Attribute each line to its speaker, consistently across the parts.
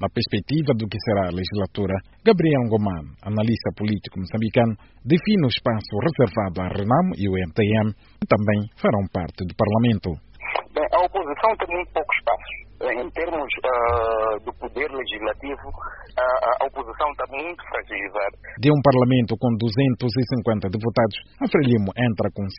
Speaker 1: Na perspectiva do que será a legislatura, Gabriel Ngoman, analista político moçambicano, define o espaço reservado à Renamo e o MTM, que também farão parte do Parlamento.
Speaker 2: Bem, a oposição tem muito pouco espaço. Em termos do poder legislativo, a oposição está muito fragilizada.
Speaker 1: De um parlamento com 250 deputados, a Frelimo entra com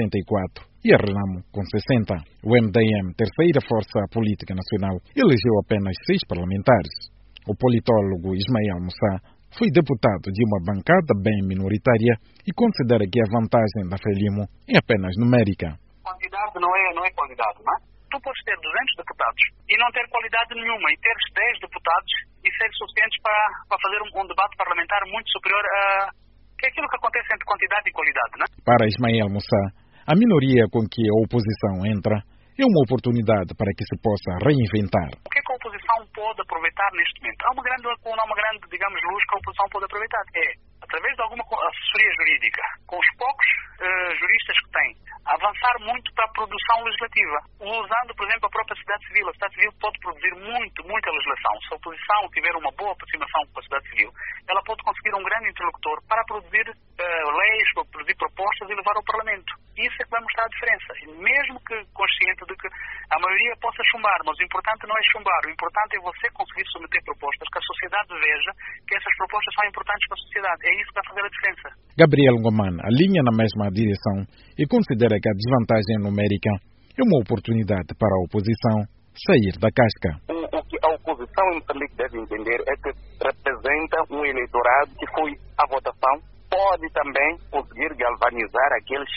Speaker 1: 184 e a Renamo com 60. O MDM, terceira força política nacional, elegeu apenas 6 parlamentares. O politólogo Ismael Moussa foi deputado de uma bancada bem minoritária e considera que a vantagem da Frelimo é apenas numérica.
Speaker 3: Quantidade não é qualidade, não é? Tu podes ter 200 deputados e não ter qualidade nenhuma, e teres 10 deputados e ser suficientes para fazer um debate parlamentar muito superior a aquilo que acontece entre quantidade e qualidade, não é?
Speaker 1: Para Ismael Moussa, a minoria com que a oposição entra é uma oportunidade para que se possa reinventar.
Speaker 3: O que é que a oposição pode aproveitar neste momento? Há uma grande, digamos, luz que a oposição pode aproveitar. É, através de alguma assessoria jurídica, com os poucos juristas que tem, avançar muito para a produção legislativa, usando, por exemplo, a própria sociedade civil. A sociedade civil pode produzir muita legislação. Se a oposição tiver uma boa aproximação com a sociedade civil, ela pode conseguir um grande interlocutor para produzir leis, para produzir propostas e levar ao Parlamento. Isso é que vai mostrar a diferença. E mesmo que consciente de que a maioria possa chumbar, mas o importante não é chumbar, o importante é você conseguir submeter propostas, que a sociedade veja que essas propostas são importantes para a sociedade. É isso que vai fazer a diferença.
Speaker 1: Gabriel Ngoman alinha na mesma direção e considera que a desvantagem numérica é uma oportunidade para a oposição sair da casca.
Speaker 2: O que a oposição em Moçambique deve entender é que representa um eleitorado que foi à votação, pode também conseguir galvanizar aqueles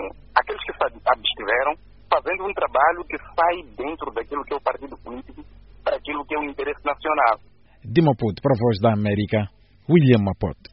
Speaker 2: que se abstiveram, fazendo um trabalho que sai dentro daquilo que é o partido político, para aquilo que é o interesse nacional.
Speaker 1: De Maputo, para a Voz da América, William Mapote.